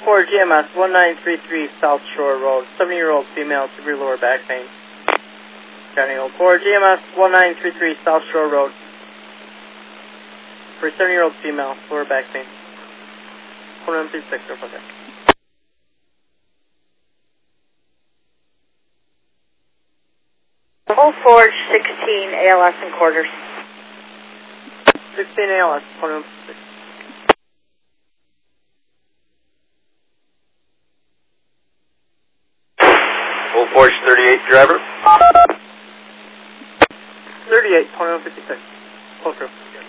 04 GMS 1933 South Shore Road, 70-year-old female, severe lower back pain. County 04 GMS 1933 South Shore Road, for 70-year-old female, lower back pain. 4136, okay. Old Forge 16 ALS and quarters. 16 ALS, 4136. Old Forge 38, driver. 38, 2156. Close room.